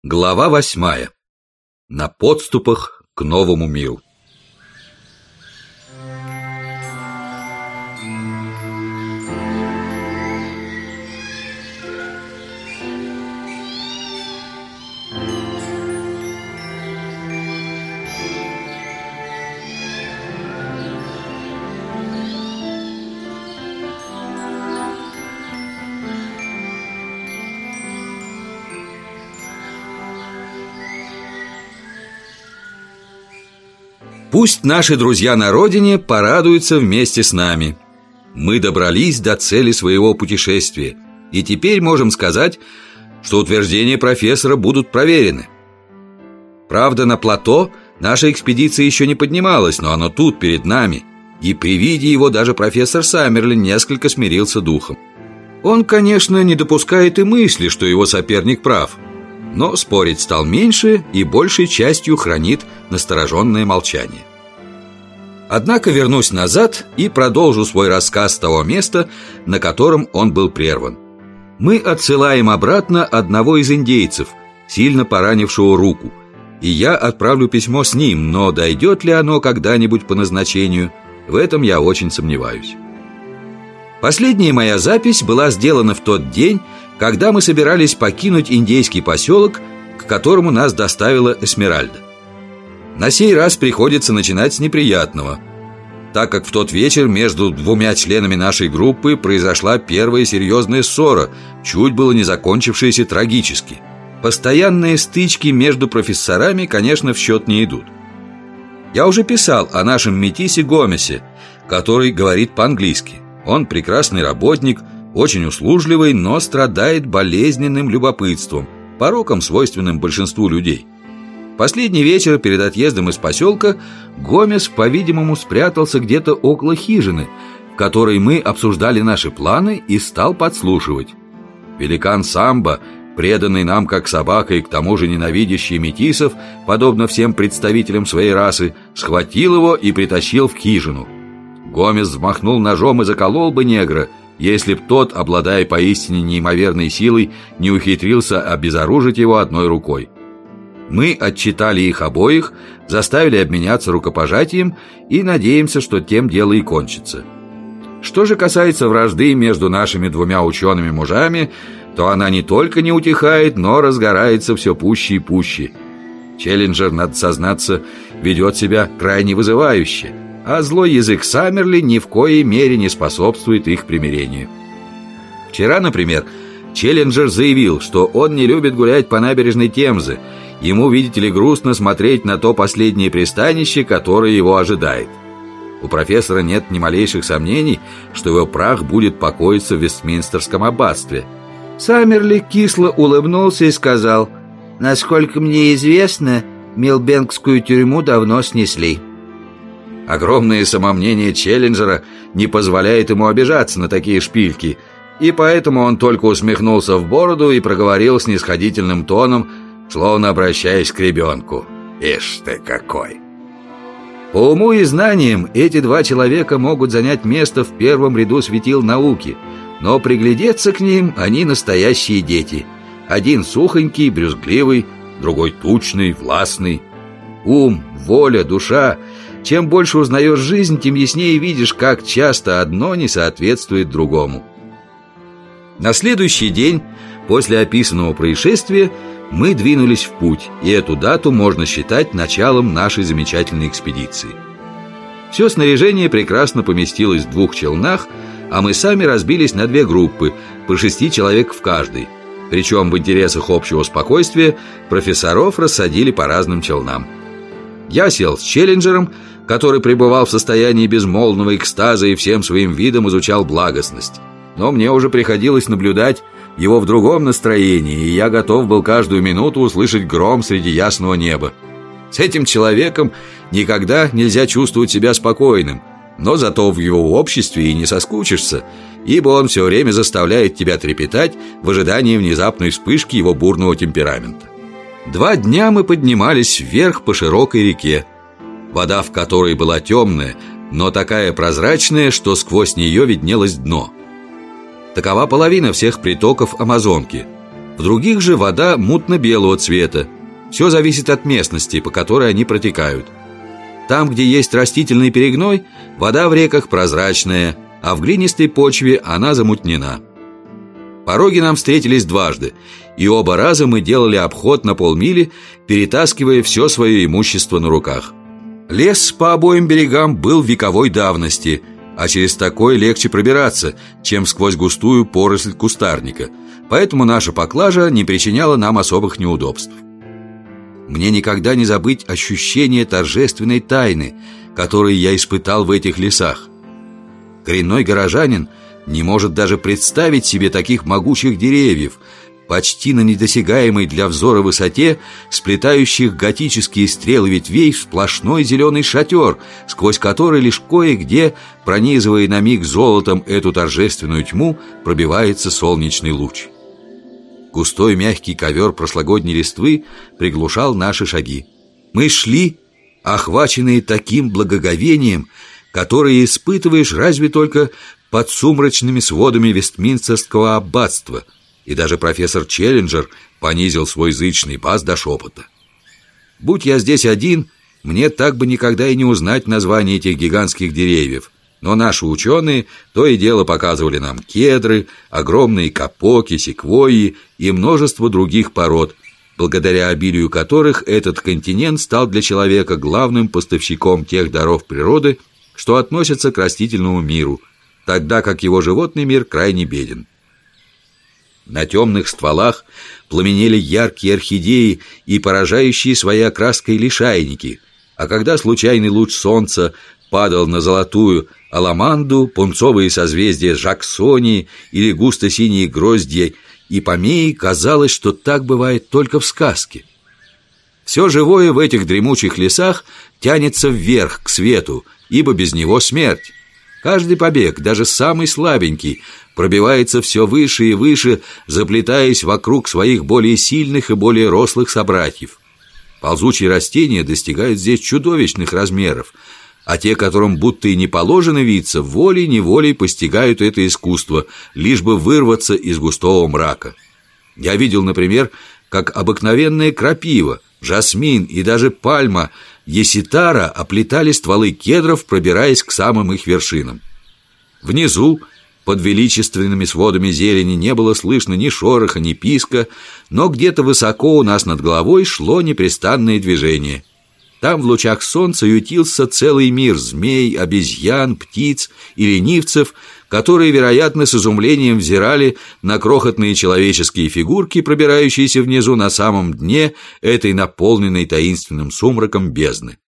Глава 8. На подступах к новому миру. Пусть наши друзья на родине порадуются вместе с нами. Мы добрались до цели своего путешествия, и теперь можем сказать, что утверждения профессора будут проверены. Правда, на плато наша экспедиция еще не поднималась, но оно тут, перед нами, и при виде его даже профессор Саммерли несколько смирился духом. Он, конечно, не допускает и мысли, что его соперник прав, но спорить стал меньше и большей частью хранит настороженное молчание. Однако вернусь назад и продолжу свой рассказ с того места, на котором он был прерван. Мы отсылаем обратно одного из индейцев, сильно поранившего руку, и я отправлю письмо с ним, но дойдет ли оно когда-нибудь по назначению, в этом я очень сомневаюсь. Последняя моя запись была сделана в тот день, когда мы собирались покинуть индейский поселок, к которому нас доставила Эсмеральда. На сей раз приходится начинать с неприятного, так как в тот вечер между двумя членами нашей группы произошла первая серьезная ссора, чуть было не закончившаяся трагически. Постоянные стычки между профессорами, конечно, в счет не идут. Я уже писал о нашем метисе Гомесе, который говорит по-английски. Он прекрасный работник, очень услужливый, но страдает болезненным любопытством, пороком, свойственным большинству людей. Последний вечер перед отъездом из поселка Гомес, по-видимому, спрятался где-то около хижины, в которой мы обсуждали наши планы, и стал подслушивать. Великан Самбо, преданный нам как собака и к тому же ненавидящий метисов, подобно всем представителям своей расы, схватил его и притащил в хижину. Гомес взмахнул ножом и заколол бы негра, если б тот, обладая поистине неимоверной силой, не ухитрился обезоружить его одной рукой. Мы отчитали их обоих, заставили обменяться рукопожатием и надеемся, что тем дело и кончится. Что же касается вражды между нашими двумя учеными-мужами, то она не только не утихает, но разгорается все пуще и пуще. Челленджер, надо сознаться, ведет себя крайне вызывающе, а злой язык Саммерли ни в коей мере не способствует их примирению. Вчера, например, Челленджер заявил, что он не любит гулять по набережной Темзы. Ему, видите ли, грустно смотреть на то последнее пристанище, которое его ожидает. У профессора нет ни малейших сомнений, что его прах будет покоиться в Вестминстерском аббатстве. Саммерли кисло улыбнулся и сказал: «Насколько мне известно, Милбенкскую тюрьму давно снесли». Огромное самомнение Челленджера не позволяет ему обижаться на такие шпильки, и поэтому он только усмехнулся в бороду и проговорил снисходительным тоном, словно обращаясь к ребенку: «Ишь ты какой!» По уму и знаниям эти два человека могут занять место в первом ряду светил науки, но приглядеться к ним они настоящие дети. Один сухонький, брюзгливый, другой тучный, властный. Ум, воля, душа. Чем больше узнаешь жизнь, тем яснее видишь, как часто одно не соответствует другому. На следующий день, после описанного происшествия, мы двинулись в путь, и эту дату можно считать началом нашей замечательной экспедиции. Все снаряжение прекрасно поместилось в двух челнах, а мы сами разбились на две группы, по 6 человек в каждой. Причем в интересах общего спокойствия профессоров рассадили по разным челнам. Я сел с Челленджером, который пребывал в состоянии безмолвного экстаза и всем своим видом изучал благостность. Но мне уже приходилось наблюдать его в другом настроении, и я готов был каждую минуту услышать гром среди ясного неба. С этим человеком никогда нельзя чувствовать себя спокойным, но зато в его обществе и не соскучишься, ибо он все время заставляет тебя трепетать в ожидании внезапной вспышки его бурного темперамента. 2 дня мы поднимались вверх по широкой реке, вода в которой была темная, но такая прозрачная, что сквозь нее виднелось дно. Такова половина всех притоков Амазонки. В других же вода мутно-белого цвета. Все зависит от местности, по которой они протекают. Там, где есть растительный перегной, вода в реках прозрачная, а в глинистой почве она замутнена. Пороги нам встретились дважды, и оба раза мы делали обход на полмили, перетаскивая все свое имущество на руках. Лес по обоим берегам был вековой давности, а через такой легче пробираться, чем сквозь густую поросль кустарника, поэтому наша поклажа не причиняла нам особых неудобств. Мне никогда не забыть ощущение торжественной тайны, которое я испытал в этих лесах. Коренной горожанин не может даже представить себе таких могучих деревьев, почти на недосягаемой для взора высоте, сплетающих готические стрелы ветвей в сплошной зеленый шатер, сквозь который лишь кое-где, пронизывая на миг золотом эту торжественную тьму, пробивается солнечный луч. Густой мягкий ковер прошлогодней листвы приглушал наши шаги. Мы шли, охваченные таким благоговением, которое испытываешь разве только под сумрачными сводами Вестминстерского аббатства, и даже профессор Челленджер понизил свой зычный бас до шепота. Будь я здесь один, мне так бы никогда и не узнать название этих гигантских деревьев, но наши ученые то и дело показывали нам кедры, огромные капоки, секвойи и множество других пород, благодаря обилию которых этот континент стал для человека главным поставщиком тех даров природы, что относятся к растительному миру, тогда как его животный мир крайне беден. На темных стволах пламенели яркие орхидеи и поражающие своей окраской лишайники, а когда случайный луч солнца падал на золотую аламанду, пунцовые созвездия Жаксонии или густо-синие гроздья и помеи, казалось, что так бывает только в сказке. Все живое в этих дремучих лесах тянется вверх, к свету, ибо без него смерть. Каждый побег, даже самый слабенький, пробивается все выше и выше, заплетаясь вокруг своих более сильных и более рослых собратьев. Ползучие растения достигают здесь чудовищных размеров, а те, которым будто и не положено виться, волей-неволей постигают это искусство, лишь бы вырваться из густого мрака. Я видел, например, как обыкновенная крапива, жасмин и даже пальма еситара оплетали стволы кедров, пробираясь к самым их вершинам. Внизу, под величественными сводами зелени, не было слышно ни шороха, ни писка, но где-то высоко у нас над головой шло непрестанное движение. Там в лучах солнца ютился целый мир змей, обезьян, птиц и ленивцев, которые, вероятно, с изумлением взирали на крохотные человеческие фигурки, пробирающиеся внизу на самом дне этой наполненной таинственным сумраком бездны.